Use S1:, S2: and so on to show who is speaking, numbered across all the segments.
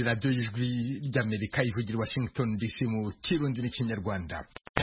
S1: radiyo y'ijwi ry'Amerika ivugira Washington DC mu kirundi n'ikinyarwanda.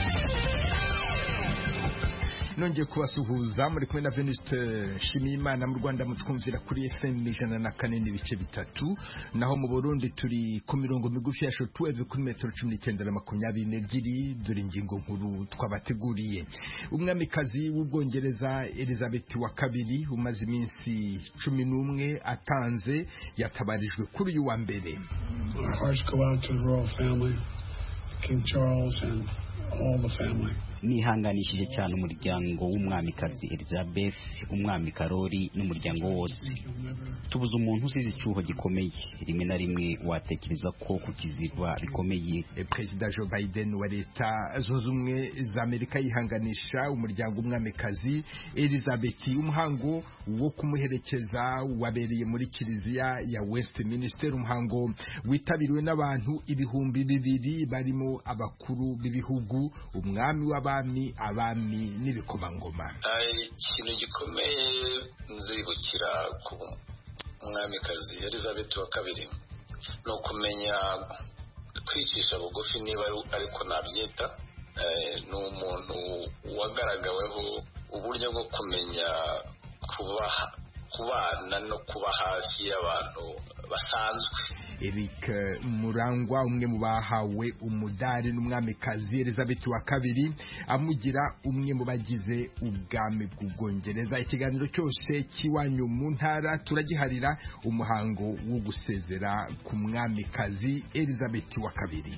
S1: Nongeye kubasuhuza muri kumwe na Venuste Nshimiyimana. Mu Rwanda mutwumvira kuri FM 104.3, naho mu Burundi turi ku mirongo migufi ya shortwave kuri metero 19.22. Dore ingingo nkuru twabateguriye. Umwamikazi w'Ubwongereza Elizabeth wa kabiri umaze iminsi 11 atanze yatabarijwe kuri uyu wa mbere.
S2: Our hearts go out to the royal family, King Charles and all the family.
S3: Nihanganishije cyane umuryango w'umwamikazi Elizabeth, umwami Karoli n'umuryango wose. Tubuze umuntu usize icyuho gikomeye, rimwe na rimwe watekereza ko kukizirwa bikomeye.
S1: Perezida Joe Biden wa leta zunze ubumwe za Amerika yihanganisha umuryango w'umwamikazi Elizabeth. Umuhango wo kumuherekeza wabereye muri kiliziya ya Westminster, umuhango witabiriwe n'abantu ibihumbi 200 barimo abakuru b'ibihugu, umwami abami n'ibikomangoma.
S4: Ikintu gikomeye nzibukira ku mwamikazi Elizabeth wa kabiri ni ukumenya kwicisha bugufi, niba ariko nabyita. Ni umuntu wagaragaweho uburyo bwo kumenya kubana no kuba hafi y'abantu basanzwe.
S1: Eric Murangwa, umwe mu bahawe umudari n'umwamikazi Elizabeth wa kabiri, amugira umwe mu bagize ubwami bw'Ubwongereza. Ikiganiro cyose kiwanyu mu ntara turagiharira umuhango wo gusezera ku mwamikazi Elizabeth wa kabiri.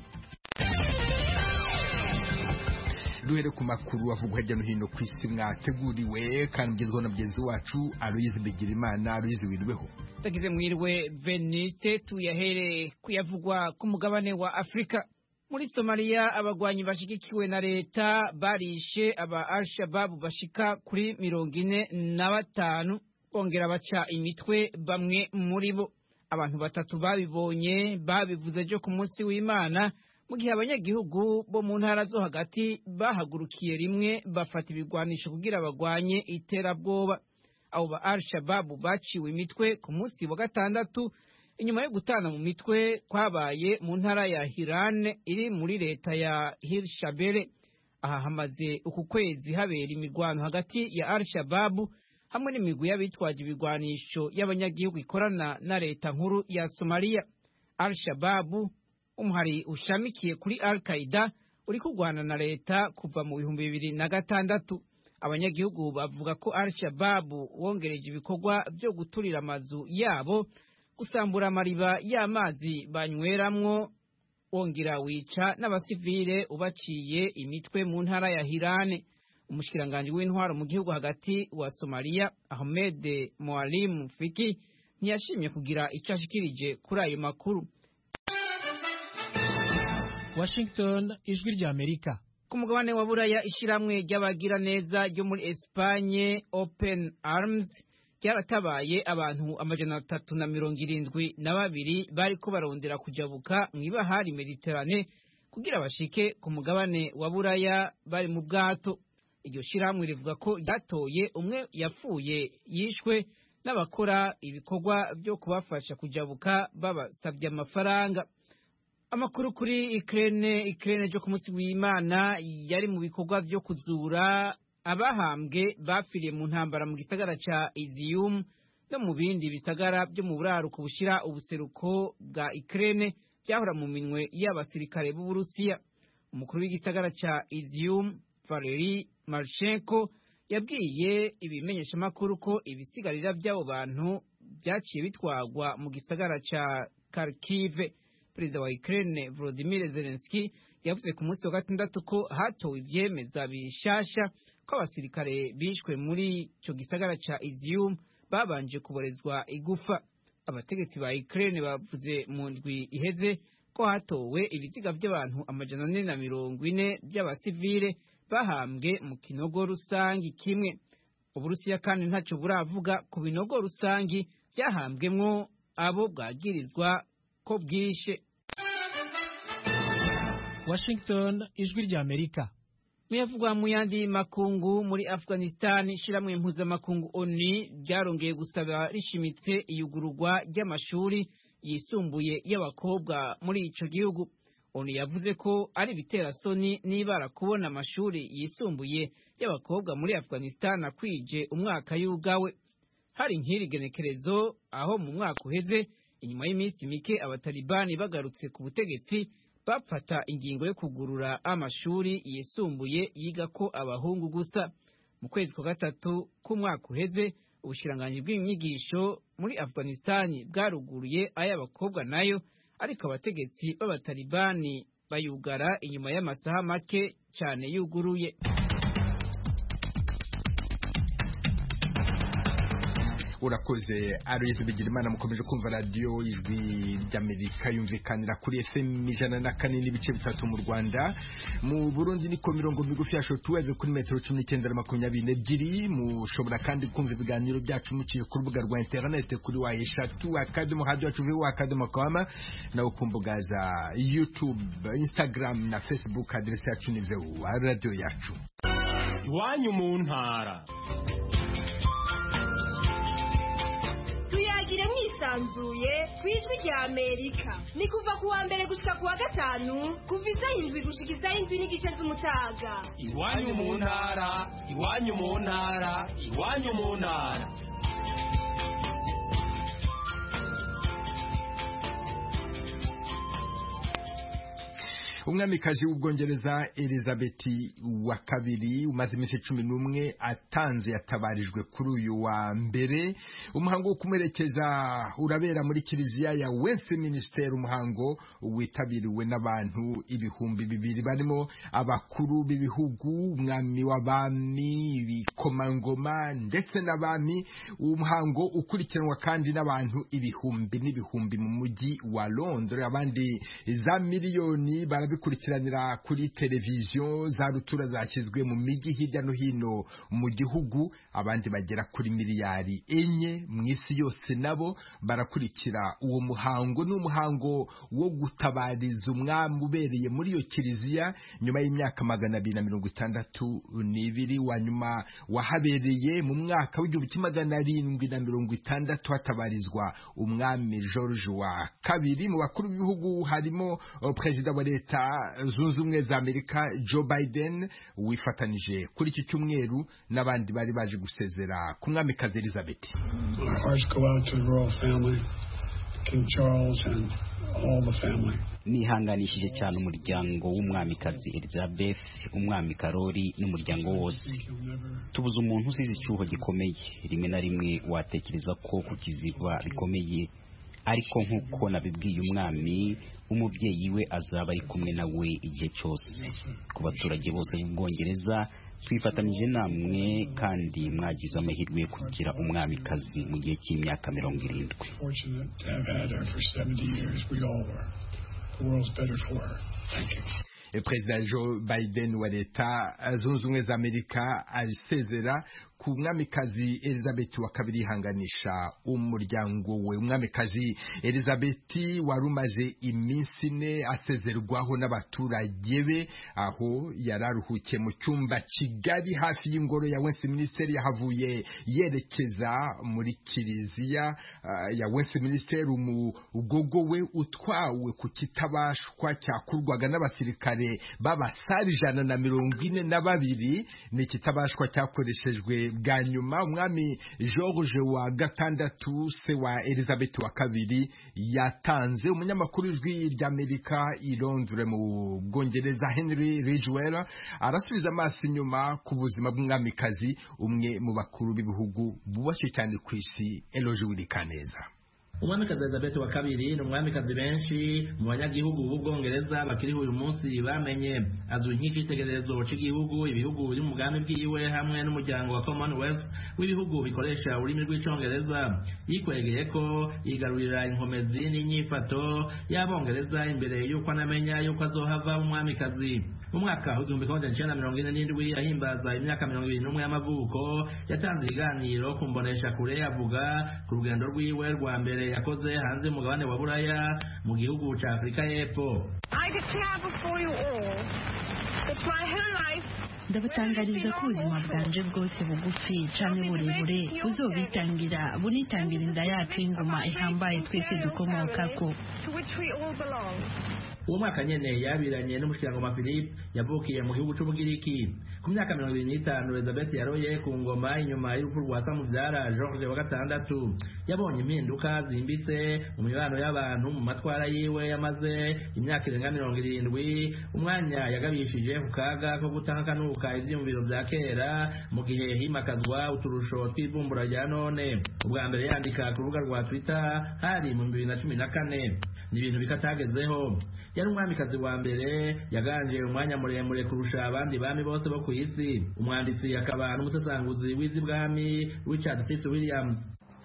S1: Duhere ku makuru avugwa hirya no hino ku isi mwateguriwe kandi mugezweho na mugenzi wacu Aloyize Bigirimana. Aloyize, wirweho?
S5: Tagize mwirwe Veniste. Tuyahere kuyavugwa ku mugabane wa Afrika. Muri Somalia abagwanyi bashigikiwe na leta barishe aba Al-Shabaab bashika kuri 45, bongera baca imitwe bamwe muri bo. Abantu batatu babibonye babivuze ejo ku munsi w'Imana, mu gihe abanyagihugu bo mu ntara zo hagati bahagurukiye rimwe bafata ibigwanisho kugira bagwanye iterabwoba. Abo ba Al-Shabaab baciwe imitwe ku munsi wa gatandatu inyuma yo gutana mu mitwe kwabaye mu ntara ya Hiran iri muri leta ya Hirshabelle. Aha hamaze uku kwezi habera imigwano hagati ya Al-Shabaab hamwe n'imigwi y'abitwaje ibigwanisho y'abanyagihugu ikorana na leta nkuru ya Somalia. Al-Shabaab, umuhari ushamikiye kuri Al-Qaeda, uri kurwana na leta kuva mu 2006. Abanyagihugu bavuga ko Al-Shabaab wongereje ibikorwa byo guturira amazu yabo, gusambura amariba y'amazi banyweramwo, wongera wica n'abasivile ubaciye imitwe mu ntara ya Hiran. Umushikiranganje w'intwaro mu gihugu hagati wa Somalia, Ahmed Mualim Fiki, ntiyashimye kugira icyo ashikirije kuri ayo makuru.
S6: Washington, ijwi ry'Amerika.
S5: Ku mugabane wa Buraya, ishiramwe ry'abagira neza ryo muri Espagne Open Arms ryaratabaye abantu 372 bariko barondera kujabuka mw'ibahari Mediterane kugira bashike ku mugabane wa Buraya bari mu bwato. Iryo shiramwe rivuga ko ryatoye umwe yapfuye yishwe n'abakora ibikorwa byo kubafasha kujabuka babasabye amafaranga. Amakuru kuri Ukraine cyo ku munsi w'Imana yari mu bikorwa byo kuzura abahambwe bapfiriye mu ntambara mu gisagara ca Izium no mu bindi bisagara byo mu buraruko bushira ubuseruko bwa Ukraine byahora mu minwe y'abasirikare b'u Burusiya. Umukuru w'igisagara ca Izium, Valery Marchenko, yabwiye ibimenyesha makuru ko ibisigarira by'abo bantu byaciye bitwagwa mu gisagara ca Kharkiv. Perezida wa Ukraine Volodymyr Zelensky yavuze ku munsi wa gatandatu ko hatowe ivyemeza bishasha ko abasirikare bishwe muri cyo gisagara ca Izium babanje kuborezwa igufa. Abategetsi ba Ukraine bavuze mu ndwi iheze ko hatowe ibiziga by'abantu 440 by'abasivile bahambwe mu kinogo rusangi kimwe. Uburusiya kandi ntacyo buravuga ku binogo rusangi byahambwemwo abo bwagirizwa ko bwishe.
S6: Washington, ijwi ry'Amerika.
S5: Muyavugwa mu yandi makungu, muri Afghanistan ishiramwe mpuzamakungu ONU ryarongeye gusaba rishimitse iyugururwa ry'amashuri yisumbuye y'abakobwa muri ico gihugu. Onu yavuze ko ari ibiterasoni nibara kubona amashuri yisumbuye y'abakobwa muri Afghanistan akwije umwaka yugawe. Hari nk'iri genekerezo aho mu mwaka uheze inyuma y'iminsi mike abatalibani bagarutse ku butegetsi bafata ingingo yo kugurura amashuri yisumbuye yiga ko abahungu gusa. Mu kwezi kwa gatatu k'umwaka uheze ubushikiranganji bw'inyigisho muri Afghanistan bwaruguruye ay'abakobwa nayo, ariko abategetsi b'abatalibani bayugara inyuma y'amasaha make cyane yuguruye.
S1: Urakoze Aloys Bigirimana. Mukomeje kumva radio Ijwi ry'Amerika yumvikanira kuri FM 104.3 mu Rwanda. Mu Burundi niko mirongo migufi ya shortwave kuri metero 1922. Mushobora kandi kumva ibiganiro byacu muciye ku rubuga rwa internet kuri wa@radio.com na ukumbuga za YouTube, Instagram na Facebook. Adresse yacu ni radio yacu.
S7: Iwanyu mu ntara.
S8: Tuyagire mwisanzuye kwijwi rya Amerika. Ni kuva kuwa mbere gushika kuwa gatanu kuva isaha 7 gushika isaha 7 n'igice z'umutaga.
S7: Iwanyu mu ntara, iwanyu mu ntara, iwanyu mu ntara.
S1: Umwamikazi w'Ubwongereza Elizabeth wa kabiri umaze iminsi 11 atanze yatabarijwe kuri uyu wa mbere. Umuhango wo kumuherekeza urabera muri kiliziya ya Westminster, umuhango witabiriwe n'abantu 2,000 barimo abakuru b'ibihugu, umwami w'abami, ibikomangoma ndetse n'abami. Umuhango ukurikiranwa kandi n'abantu 1,000 mu mujyi wa Londres. Abandi za miliyoni barabikurikiranira kuri televiziyo za rutura zashyizwe mu mijyi hirya no hino mu gihugu. Abandi bagera kuri miliyari 4 mu isi yose nabo barakurikira uwo muhango. N'umuhango wo gutabariza umwami ubereye muri iyo kiliziya nyuma y'imyaka 262 wa nyuma wahabereye mu mwaka w'1760 hatabarizwa umwami George wa kabiri. Mu bakuru b'ibihugu harimo perezida wa Leta Zunze Ubumwe za Amerika Joe Biden wifatanije kuri iki cyumweru n'abandi bari baje gusezera ku mwamikazi Elizabeth.
S2: Our hearts go out to the royal family, King Charles and all the family.
S3: Nihanganishije cyane umuryango w'umwamikazi Elizabeth, umwami Karoli n'umuryango wose. Tubuze umuntu usize icyuho gikomeye, rimwe na rimwe watekereza ko kukizirwa bikomeye, ariko nk'uko nabibwiye umwami, umubyeyi we azaba ari kumwe nawe igihe cyose. Ku baturage bose b'Ubwongereza twifatanije namwe kandi mwagize amahirwe yo kugira umwamikazi mu gihe cy'imyaka 70.
S1: Perezida Joe Biden wa Leta Zunze Ubumwe za Amerika asezera ku mwamikazi Elizabeth wa kabiri hanganisha umuryango we. Umwamikazi Elizabeth warumaje iminsi 4 asezerwaho n'abaturage be, aho yararuhukiye mu cyumba Kigali hafi y'ingoro ya Westminster. Yahavuye yerekeza muri kiliziya ya Westminster. Umugogo we utwawe ku kitabashwa cyakurwaga n'abasirikare b'abasari 142. ni kitabashwa cyakoreshejwe bwa nyuma. Umwami George wa gatandatu se wa Elizabeth wa kabiri yatanze. Umunyamakuru w'Ijwi ry'Amerika i Londres mu Bwongereza Henry Ridgewell arasubiza amaso inyuma ku buzima bw'umwamikazi, umwe mu bakuru b'ibihugu bubashywe cyane ku isi. Eloge Wirikaneza.
S9: Umwamikazi Elizabeth wa kabiri ni umwamikazi benshi mu banyagihugu b'Ubwongereza bakiriho uyu munsi bamenye. Azwi nk'icyitegererezo cy'igihugu ibihugu biri mu mugambi bwiwe hamwe n'umuryango wa Commonwealth w'ibihugu bikoresha ururimi rw'icyongereza. Yikwegeye ko yigarurira inkomezi n'inyifato y'Abongereza imbere y'uko anamenya y'uko azohava umwamikazi. Mu mwaka w'1947 ahimbaza imyaka 21 y'amavuko yatanze ikiganiro ku mbonesha kure avuga ku rugendo rwiwe rwa mbere yakoze hanze mugabane wa Buraya mu gihugu cya Afrika y'Epfo.
S10: ndabatangariza ko ubuzima bwanje bwose bugufi canke burebure buzobitangira bunitangira inda yacu y'ingoma ihambaye twese dukomokako.
S9: uwo mwaka nyene yabiranye n'umushikirangoma Philippe yavukiye mu gihugu c'Ubugiriki. Ku myaka 25 Elizabeth yaroye ku ngoma inyuma y'urupfu rwa Samuvyara George wa gatandatu. Yabonye impinduka zimbitse mu mibano y'abantu mu matwara yiwe yamaze imyaka irenga 70, umwanya yagabishije ku kaga ko gutankanuka ivyumviro vya kera mu gihe himakazwa uturusho twivumbura rya none. Ubwa mbere yandika ku rubuga rwa Twitter hari mu 2014. Ni ibintu bikatagezeho. Yari umwamikazi wa mbere yaganje umwanya muremure kurusha abandi bami bose bo ku isi. Umwanditsi akaba n'umusesanguzi w'izi bwami Richard Fitzwilliams.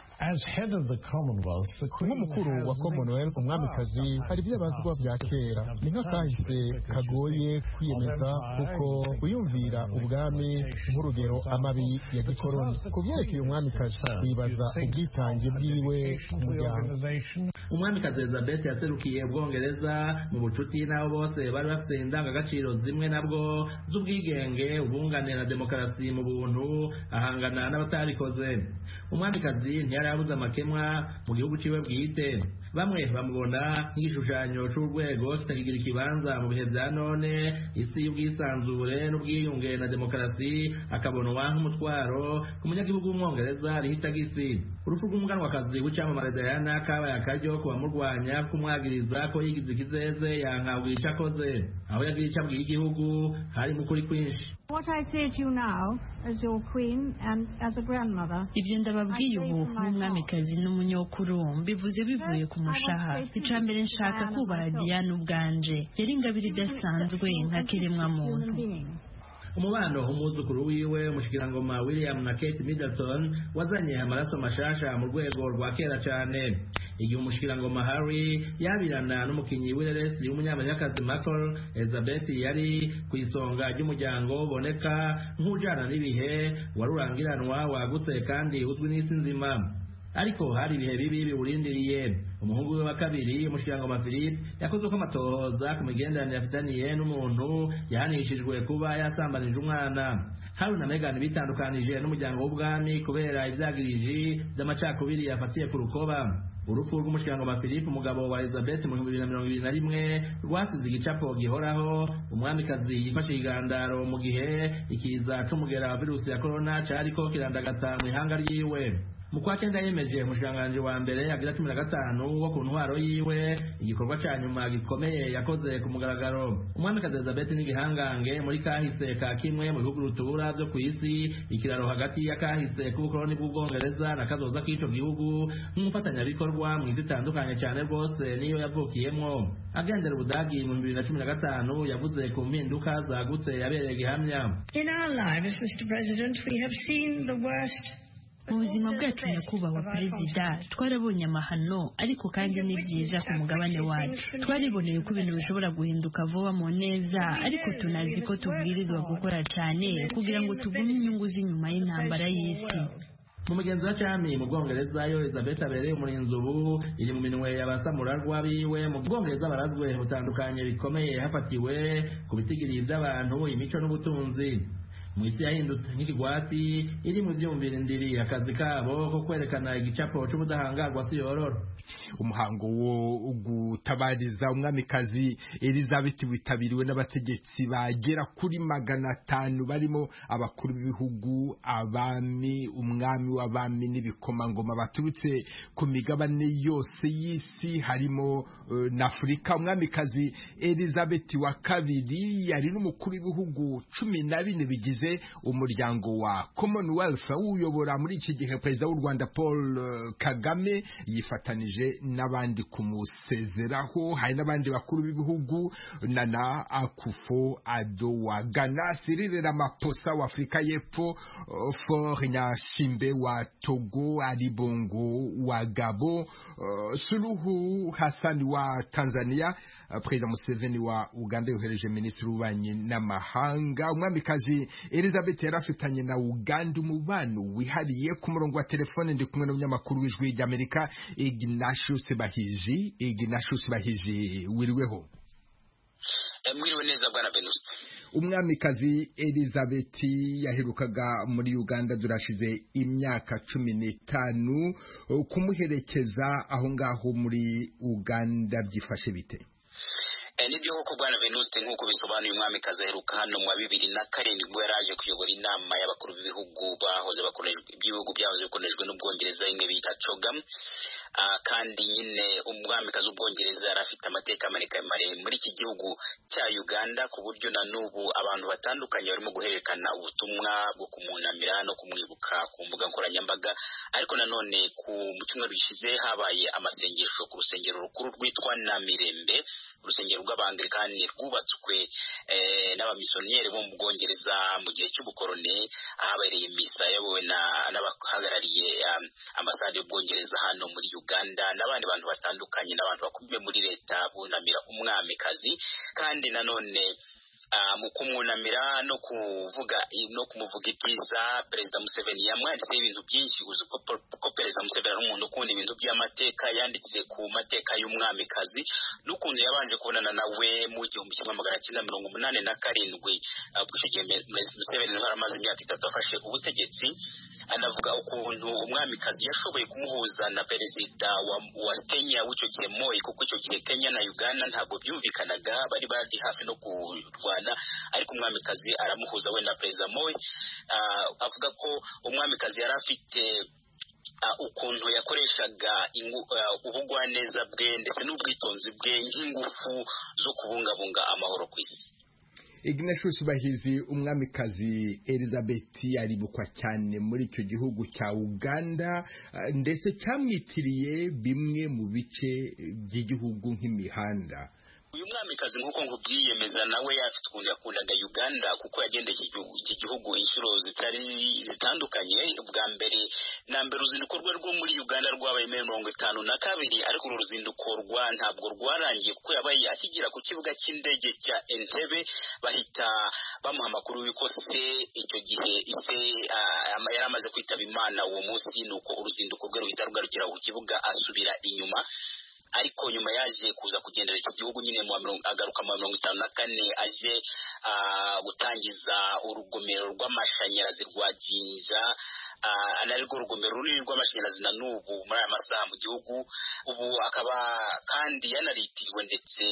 S11: nk'umukuru wa Commonwealth umwamikazi hari iby'abazwa bya kera ni nk'akahise kagoye kwiyemeza kuko uyumvira ubwami nk'urugero amabi ya gikoroni. Ku byerekeye umwamikazi wibaza ubwitange bwiwe ku muryango.
S9: Umwamikazi Elizabeth yaserukiye Ubwongereza mu bucuti n'abo bose bari bafite indangagaciro zimwe nabwo z'ubwigenge, ubungane na demokarasi mu buntu, ahangana n'abatarikoze. Umwamikazi ntiyari yabuze amakemwa mu gihugu ciwe bwite. Bamwe bamubona nk'igishushanyo c'urwego kitakigira ikibanza mu bihe vya none, isi y'ubwisanzure n'ubwiyunge na demokarasi akabonwa nk'umutwaro ku munyagihugu w'umwongereza rihitagisi. Urupfu rw'umuganwakazi w'icamamare Diana kabaye akaryo ku bamurwanya kumwagiriza ko yigize ikizeze yankabwira ico akoze. Aho yagira ico abwiye igihugu hari mu kuri kwinshi.
S12: What I say to you now as your queen and as a grandmother.
S10: Ibyo ndababwiye ubu nk'umwamikazi n'umunyokuru mbivuze bivuye ku mushaha. Ica mbere nshaka kubaha Diana ubwanje. Yari ingabire idasanzwe nka kiremwa muntu.
S9: Umubano umwuzukuru wiwe umushikirangoma William na Kate Middleton wazanye amaraso mashasha mu rwego rwa kera cane. Igihe umushikirangoma Harry yabirana n'umukinyi w'ireresi w'umunyamerikakazi Michael, Elizabeth yari ku isonga ry'umuryango boneka nk'ujana n'ibihe warurangiranwa wagutse kandi uzwi n'isi nzima. Ariko hari ibihe bibi biwurindiriye. Umuhungu we wa kabiri umushikirangoma Philippe yakoze ko amatohoza ku migenderanire afitaniye n'umuntu yahanishijwe kuba yasambanije umwana. Harry na Meghan bitandukanije n'umuryango w'ubwami kubera ivyagiriji vy'amacakubiri yafatiye ku rukoba. Urupfu rw'umushikirangoma Philippe umugabo wa Elizabeth mu 2021 rwasize igicapo gihoraho. Umwamikazi yifashe igandaro mu gihe ikiza c'umugera wa virusi ya corona cariko kirandagata mu ihanga ryiwe. Mu kwa cyenda yemeje umushanganje wa mbere agira 15 wo ku ntwaro yiwe igikorwa ca nyuma gikomeye yakoze ku mugaragaro. Umwamikazi Elizabeth ni gihangange muri kahise ka kimwe mu bihugu rutura byo ku isi, ikiraro hagati ya kahise k'ubukoloni bw'Ubwongereza na kazoza k'ico gihugu nk'umufatanyabikorwa mu zitandukanye cyane rwose niyo yavukiyemwo. Agendera Ubudagi mu 2015 yavuze ku mpinduka zagutse yabereye gihamya.
S12: In our lives, Mr. President, we have seen the worst.
S10: Mu buzima bwacu nyakubahwa perezida twarabonye amahano ariko kandi ni byiza ku mugabane wacu. Twariboneye ko ibintu bishobora guhinduka vuba mu neza, ariko tunazi ko tubwirizwa gukora cyane kugira ngo tugume inyungu z'inyuma y'intambara y'isi.
S9: Mu mugenzi wa cyami mu Bwongereza yo Elizabeth abereye umurinzi ubu iri mu minwe y'abasamurarwa biwe. Mu Bwongereza barazwe butandukanye bikomeye hafatiwe ku bitigiri by'abantu, imico n'ubutunzi. Mu isi yahindutse nk'ikigwati iri mu vyumvira indiri akazi kabo ko kwerekana igicapo c'ubudahangarwa si yororo.
S1: Umuhango wo gutabariza umwamikazi Elizabeth witabiriwe n'abategetsi bagera kuri 500 barimo abakuru b'ibihugu, abami, umwami w'abami n'ibikomangoma baturutse ku migabane yose y'isi harimo na Afurika. Umwamikazi Elizabeth wa kabiri yari n'umukuru w'ibihugu 14 bigize umuryango wa Commonwealth. Uyobora muri iki gihe perezida w'u Rwanda Paul Kagame yifatanije n'abandi kumusezeraho. Hari n'abandi bakuru b'ibihugu Nana Akufo-Addo wa Ghana, Cyril Ramaphosa wa Afrika y'Epfo, Faure Gnassingbe wa Togo, Ali Bongo wa Gabon, Suluhu Hassan wa Tanzania, Perezida Museveni wa Uganda yohereje minisitiri w'ububanyi n'amahanga. Umwamikazi Elizabeth yarafitanye na Uganda umubano wihariye. Ku murongo wa telefone ndi kumwe n'umunyamakuru w'Ijwi ry'Amerika Ignatius Bahizi. Wiriweho?
S4: Mwiriwe neza bwana Venuste.
S1: umwamikazi Elizabeth yaherukaga muri Uganda durashize imyaka 15 kumuherekeza aho ngaho muri Uganda byifashe bite?
S4: Nibyo koko bwana Venuste nk'uko bisobanuye umwamikazi aheruka hano mu 2007 ubwo yaraje kuyobora inama y'abakuru b'ibihugu bahoze bakorejwe ibihugu byahoze bikorejwe n'Ubwongereza imwe bita CHOGM. Kandi nyine umwamikazi w'Ubwongereza yarafite amateka maremare muri iki gihugu cya Uganda ku buryo na n'ubu abantu batandukanye barimo guhererekana ubutumwa bwo kumunamira no kumwibuka ku mbuga nkoranyambaga. Ariko nanone ku cyumweru gishize habaye amasengesho ku rusengero rukuru rwitwa Namirembe, urusengero rw'Abanglikani rwubatswe n'abamisiyoneri bo mu Bwongereza mu gihe cy'ubukorone, ahabereye misa yayobowe n'abahagarariye ambasade y'Ubwongereza hano muri Uganda n'abandi bantu batandukanye n'abantu bakomeye muri leta bunamira umwamikazi. Kandi nanone mu kumwunamira no kumuvuga ibyiza Perezida Museveni yamwanditseho ibintu byinshi. Uzi ko Perezida Museveni ari umuntu ukunda ibintu by'amateka, yanditse ku mateka y'umwamikazi n'ukuntu yabanje kubonana nawe mu 1987 ubwo icyo gihe Museveni yari amaze imyaka 3 afashe ubutegetsi. Anavuga ukuntu umwamikazi yashoboye kumuhuza na Perezida wa Kenya w'icyo gihe Moi, kuko icyo gihe Kenya na Uganda ntabwo byumvikanaga, bari hafi no kurwana, ariko umwamikazi aramuhuza we na Perezida Moi. Avuga ko umwamikazi yari afite ukuntu yakoreshaga ubugwaneza bwe ndetse n'ubwitonzi bwe nk'ingufu zo kubungabunga amahoro ku isi.
S1: Ignatius Bahizi, umwamikazi Elizabeth yaribukwa cyane muri icyo gihugu cya Uganda ndetse cyamwitiriye bimwe mu bice by'igihugu nk'imihanda.
S4: Uyu mwamikazi nk'uko nk'ubyiyemeza nawe yafite ukuntu yakundaga Uganda kuko yagendeye iki gihugu inshuro zitandukanye. Ubwa mbere uruzinduko rwe rwo muri Uganda rwabaye 52, ariko uru ruzinduko ntabwo rwarangiye kuko yabaye akigera ku kibuga cy'indege cya Entebbe bahita bamuha amakuru y'uko icyo gihe yari amaze kwitaba Imana uwo munsi, nuko uruzinduko rwe ruhita rugarukira ku kibuga asubira inyuma. Ariko nyuma yaje kuza kugendera iki gihugu nyine agaruka mu 54 aje gutangiza urugomero rw'amashanyarazi rwa Jinja, anarwo urugomero runini rw'amashanyarazi na n'ubu muri aya masaha mu gihugu. Ubu akaba kandi yanaritiriwe ndetse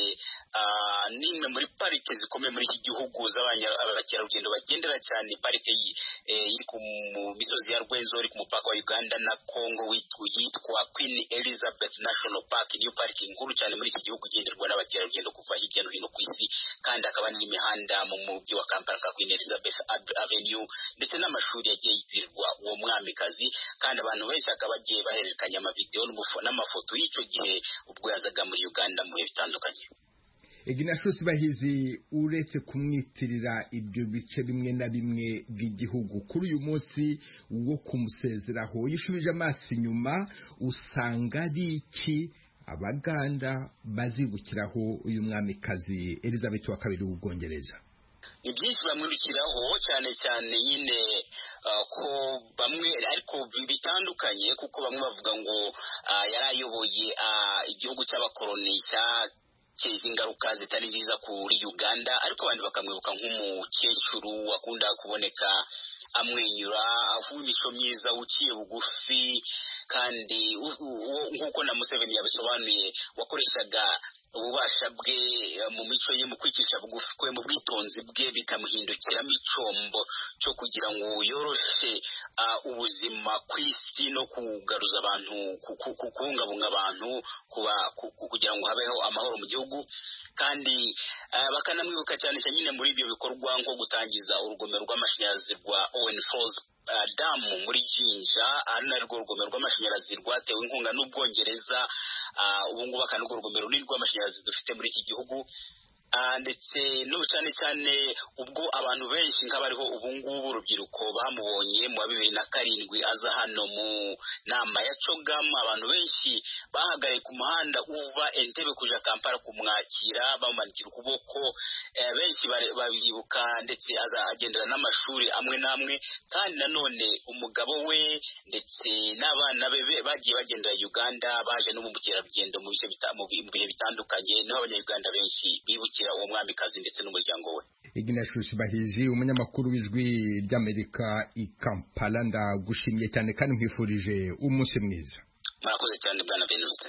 S4: n'imwe muri parike zikomeye muri iki gihugu z'abakerarugendo bagendera cyane, parike iri ku misozi ya Rwezo iri ku mupaka wa Uganda na Congo yitwa Queen Elizabeth National Park. Pariki nkuru cyane muri iki gihugu genderwa n'abakerarugendo kuva hirya no hino ku isi, kandi akaba n'imihanda mu mujyi wa Kampala ka Queen Elizabeth Avenue ndetse n'amashuri yagiye yitirirwa uwo mwamikazi. Kandi abantu benshi akaba bagiye bahererekanya amavideo n'amafoto y'icyo gihe ubwo yazaga muri Uganda mu bihe bitandukanye.
S1: Ignatius Bahizi, uretse kumwitirira ibyo bice bimwe na bimwe by'igihugu, kuri uyu munsi wo kumusezeraho yishubije amaso inyuma, usanga ari iki Abaganda bazibukiraho uyu mwamikazi Elizabeth wa kabiri w'Ubwongereza?
S4: Ni byinshi bamwibukiraho cyane cyane nyine ko bamwe ariko bitandukanye, kuko bamwe bavuga ngo yarayoboye igihugu cy'abakoloni cyateza ingaruka zitari nziza kuri Uganda, ariko abandi bakamwibuka nk'umukecuru wakunda kuboneka amwenyura, avuga imico myiza, uciye bugufi, kandi nk'uko na Museveni yabisobanuye wakoreshaga ububasha bwe mu mico ye mu kwicisha bugufi kwe mu bwitonzi bwe bikamuhindukiramo icombo cyo kugira ngo yoroshe ubuzima ku isi no kugaruza abantu, kubungabunga abantu, kugira ngo habeho amahoro mu gihugu. Kandi bakanamwibuka cyane cyane nyine muri ibyo bikorwa nko gutangiza urugomero rw'amashanyarazi rwa Owen Falls damu muri Jinja, ari narwo urugomero rw'amashanyarazi rwatewe inkunga n'Ubwongereza. Ubu ngubu akaba n'urwo rugomero runini rw'amashanyarazi dufite muri iki gihugu. Ndetse no cyane cyane ubwo abantu benshi nk'abariho ubu ngubu urubyiruko bamubonye mu 2007 aza hano mu nama ya CHOGM, abantu benshi bahagaye ku muhanda uva Entebbe kuja Kampala kumwakira bamumanikira ukuboko. Benshi babibuka ndetse aza agendera n'amashuri amwe namwe, kandi nanone umugabo we ndetse n'abana be bagiye bagendera Uganda, baje no mu bukerarugendo mu bihe bitandukanye, niho abanyarwanda benshi bibukiye kwakira uwo mwamikazi ndetse n'umuryango we.
S1: Ignatius Bahizi, umunyamakuru w'ijwi ry'Amerika i Kampala, ndagushimiye cyane kandi nkwifurije umunsi mwiza.
S4: Murakoze cyane bwana Venuste.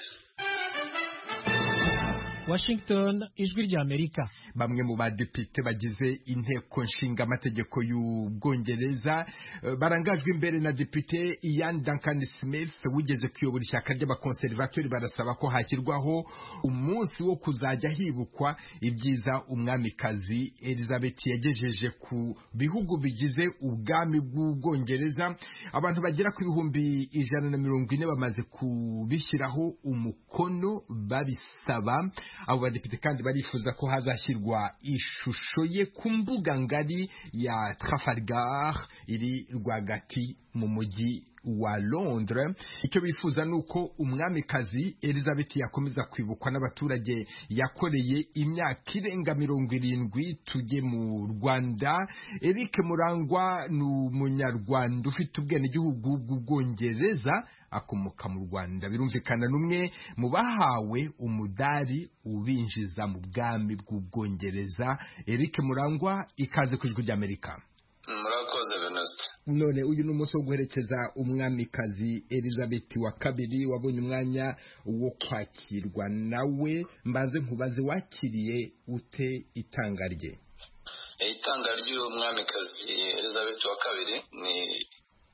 S6: Washington, ijwi ry'Amerika.
S1: Bamwe mu badepite bagize inteko nshinga amategeko y'Ubwongereza barangajwe imbere na depite Ian Duncan Smith wigeze kuyobora ishyaka ry'abakonservatori, barasaba ko hashyirwaho umunsi wo kuzajya hibukwa ibyiza umwamikazi Elizabeth yagejeje ku bihugu bigize ubwami bw'Ubwongereza. Abantu bagera ku 140 bamaze kubishyiraho umukono babisaba. Abo badepite kandi barifuza ko hazashyirwa ishusho ye ku mbuga ngari ya Trafalgar iri rwagati mu mujyi wa Londres. Icyo bifuza nuko umwamikazi Elizabeth yakomeza kwibukwa n'abaturage yakoreye imyaka irenga 70. Tujye mu Rwanda. Eric Murangwa ni umunyarwanda ufite ubwenegihugu bw'Ubwongereza, akomoka mu Rwanda. Birumvikana n'umwe mu bahawe umudari ubinjiza mu bwami bw'Ubwongereza. Eric Murangwa, ikaze ku ijwi ry'Amerika.
S13: Murakoze Venuste.
S1: None uyu ni umunsi wo guherekeza umwamikazi Elizabeth wa kabiri, wabonye umwanya wo kwakirwa nawe. Mbaze nkubaze, wakiriye ute itanga rye?
S13: Itanga ry'umwamikazi Elizabeth wa kabiri ni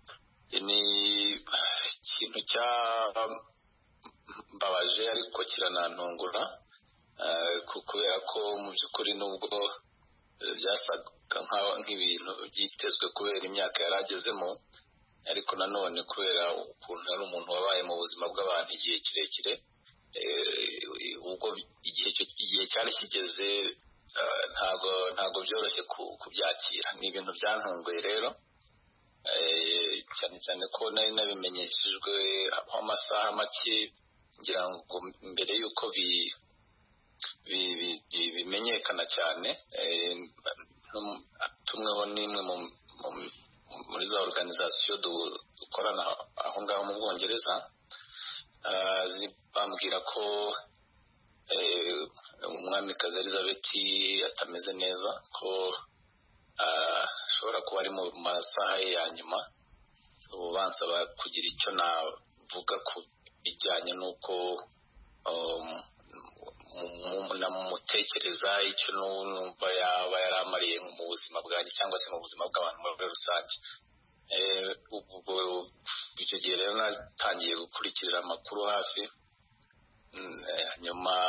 S13: ikintu cyambabaje ariko kiranantungura, kubera ko mu by'ukuri nubwo byasaga nk'ibintu byitezwe kubera imyaka yari agezemo, ariko nanone kubera ukuntu ari umuntu wabaye mu buzima bw'abantu igihe kirekire, ubwo igihe cyari kigeze ntago byoroshye kubyakira. Ni ibintu byantunguye rero, cyane cyane ko nari nabimenyeshejwe amasaha make ngira ngo mbere y'uko bimenyekana cyane. Tumweho n'imwe muri za organization dukorana aho ngaho mu Bwongereza, bambwira ko umwamikazi Elizabeth atameze neza, ko ashobora kuba ari mu masaha ye ya nyuma. Ubu bansaba kugira icyo navuga ku bijyanye n'uko namutekereza icyo numva yaba yaramariye mu buzima bwanjye cyangwa se mu buzima bw'abantu muri rusange. Icyo gihe rero natangiye gukurikirira amakuru hafi, nyuma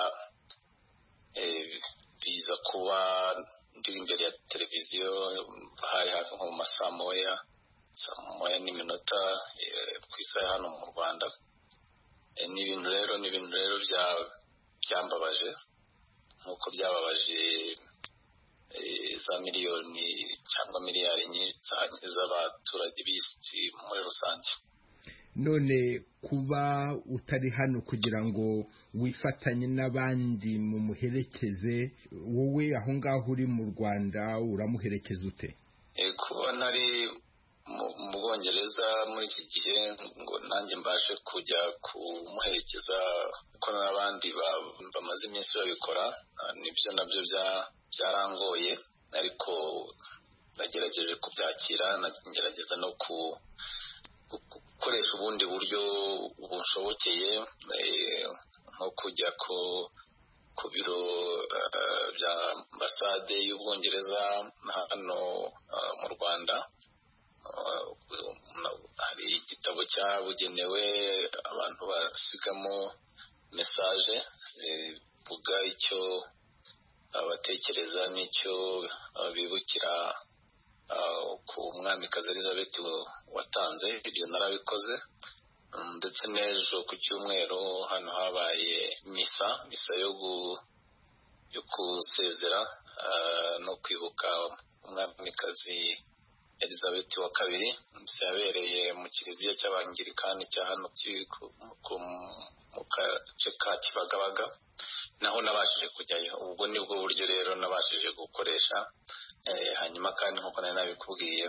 S13: biza kuba ndi imbere ya televiziyo hari hafi nko mu masaa moya n'iminota ku isaha hano mu Rwanda. Ni ibintu rero byambabaje nk'uko byababaje za miliyoni cyangwa miliyari nyinshi z'abaturage b'isi muri rusange.
S1: None kuba utari hano kugira ngo wifatanye n'abandi mu muherekeze, wowe aho ngaho uri mu Rwanda uramuherekeza ute?
S13: Kuba ntari mu Bwongereza muri iki gihe ngo nanjye mbashe kujya kumuherekeza ko n'abandi bamaze iminsi babikora, nibyo nabyo byarangoye, ariko nagerageje kubyakira, nagerageza no gukoresha ubundi buryo bunshobokeye, nko kujya ku biro bya ambasade y'Ubwongereza hano mu Rwanda. Hari igitabo cyabugenewe abantu basigamo mesaje zivuga icyo abatekereza n'icyo bibukira ku mwamikazi Elizabeth watanze. Ibyo narabikoze, ndetse n'ejo ku cyumweru hano habaye misa yo gusezera no kwibuka umwamikazi Elizabeth wa kabiri. Misa yabereye mu kiliziya cy'Abangirikani cya hano mu gace ka Kibagabaga, naho nabashije kujyayo. Ubwo nibwo buryo rero nabashije gukoresha. Hanyuma kandi nk'uko nari nabikubwiye,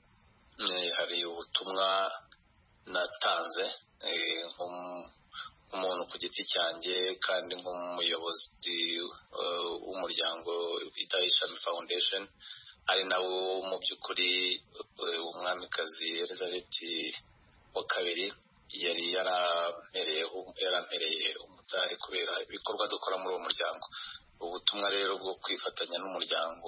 S13: hari ubutumwa natanze umuntu ku giti cyanjye kandi nk'umuyobozi w'umuryango bita Ishami Foundation ari nawo mu by'ukuri umwamikazi Elizabeth wa kabiri yari yarampereye umudari kubera ibikorwa dukora muri uwo muryango. Ubutumwa rero bwo kwifatanya n'umuryango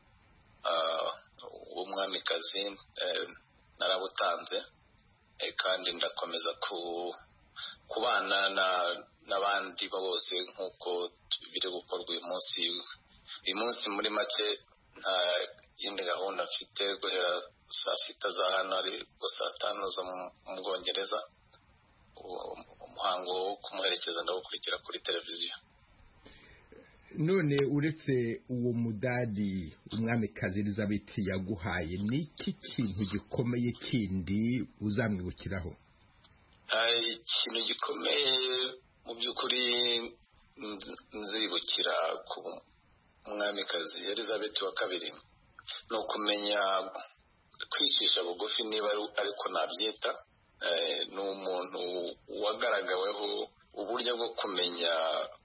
S13: w'umwamikazi narabutanze kandi ndakomeza kubana n'abandi bose nk'uko biri gukorwa uyu munsi muri make nta yindi gahunda mfite guhera saa sita za hano ariko saa tanu zo mu Bwongereza. Umuhango wo kumuherekeza ndawukurikira kuri televiziyo.
S1: None uretse uwo mudadi umwamikazi Elizabeth yaguhaye, ni iki kintu gikomeye kindi uzamwibukiraho?
S13: Ikintu gikomeye mu by'ukuri nzibukira ku umwamikazi Elizabeth wa kabiri ni ukumenya kwicisha bugufi, niba ariko nabyita. Ni umuntu wagaragaweho uburyo bwo kumenya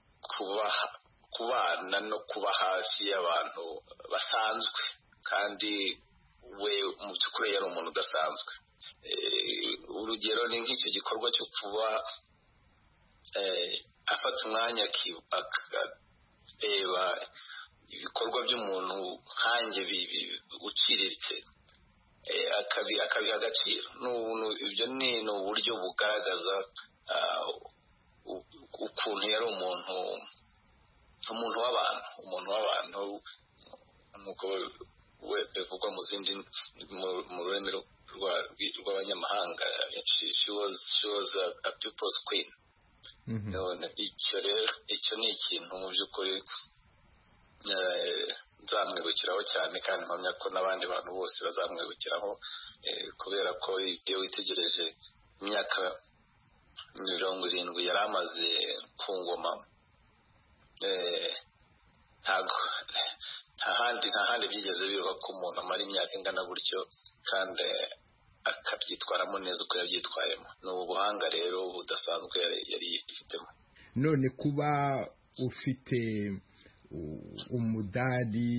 S13: kubana no kuba hafi y'abantu basanzwe, kandi we mu by'ukuri yari umuntu udasanzwe. Urugero ni nk'icyo gikorwa cyo kuba afata umwanya akareba ibikorwa by'umuntu nkanjye uciriritse akabiha agaciro. Ibyo ni uburyo bugaragaza ukuntu yari umuntu w'abantu nk'uko bivugwa mu rurimi rw'abanyamahanga. She was a people's queen. Icyo ni ikintu mu by'ukuri nzamwibukiraho cyane, kandi mpamya ko n'abandi bantu bose bazamwibukiraho, kubera ko iyo witegereje imyaka 70 yari amaze ku ngoma, nta handi byigeze biba ko umuntu amara imyaka ingana gutyo kandi akabyitwaramo neza uko yabyitwayemo. Ni ubuhanga rero budasanzwe yari yifitemo.
S1: None kuba ufite umudadi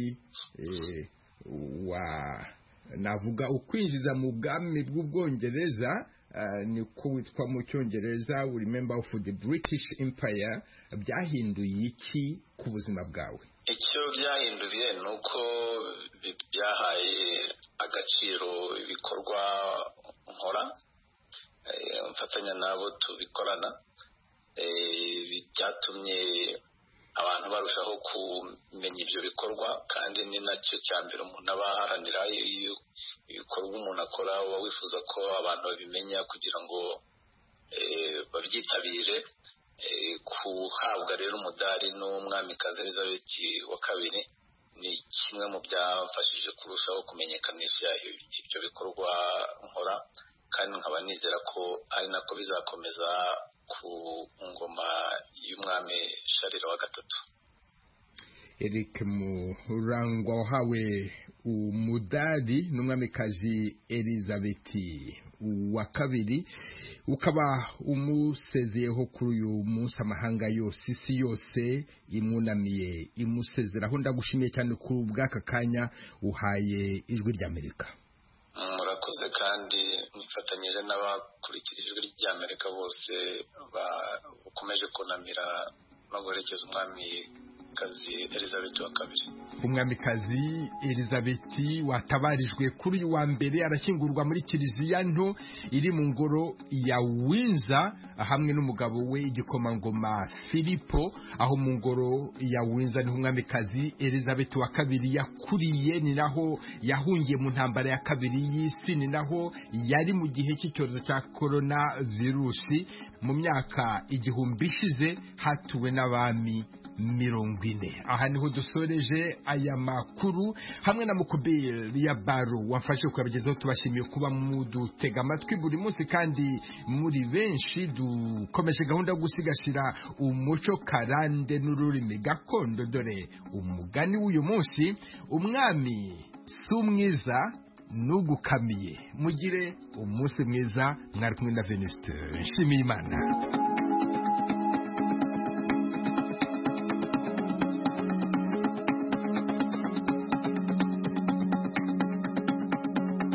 S1: navuga ukwinjiza mu bwami bw'Ubwongereza, niko witwa mu Cyongereza, uri member of the British Empire, byahinduye iki ku buzima bwawe?
S13: Icyo byahinduye ni uko byahaye agaciro ibikorwa nkora, mfatanya nabo tubikorana. Byatumye abantu barushaho kumenya ibyo bikorwa, kandi ni nacyo cya mbere umuntu aba aharanira. Iyo ibikorwa umuntu akora uba wifuza ko abantu babimenya kugira ngo babyitabire. Kuhabwa rero umudari n'umwamikazi Elizabeth wa kabiri ni kimwe mu byafashije kurushaho kumenyekanisha ibyo bikorwa nkora, kandi nkaba nizera ko ari nako bizakomeza ku ngoma y'umwami Charles wa gatatu.
S1: Eric Murangwa wahawe umudadi n'umwamikazi Elizabeth wa kabiri, ukaba umusezeyeho kuri uyu munsi amahanga yose, isi yose imwunamiye imusezeraho. Ndagushimiye cyane ku bw'aka kanya uhaye Ijwi ry'Amerika.
S13: Murakoze, kandi nifatanyije n'abakurikira Ijwi ry'Amerika bose bakomeje kunamira no guherekeza umwamikazi Elizabeth wa kabiri.
S1: Umwamikazi Elizabeth watabarijwe kuri uyu wa mbere arashyingurwa muri kiliziya nto iri mu ngoro ya Windsor hamwe n'umugabo we igikomangoma Filipo. Aho mu ngoro ya Windsor niho umwamikazi Elizabeth wa kabiri yakuriye, ni naho yahungiye mu ntambara ya kabiri y'isi, ni naho yari mu gihe cy'icyorezo cya corona virusi. Mu myaka 1000 ishize hatuwe n'abami 40. Aha niho dusoreje aya makuru hamwe na Mukubir ya Baro wafashe kubagezaho. Tubashimiye kuba mudutega amatwi buri munsi, kandi muri benshi dukomeje gahunda yo gusigashira umuco karande n'ururimi gakondo. Dore umugani w'uyu munsi: umwami si umwiza n'ugukamiye. Mugire umunsi mwiza. Mwari kumwe na Venuste Nshimiyimana.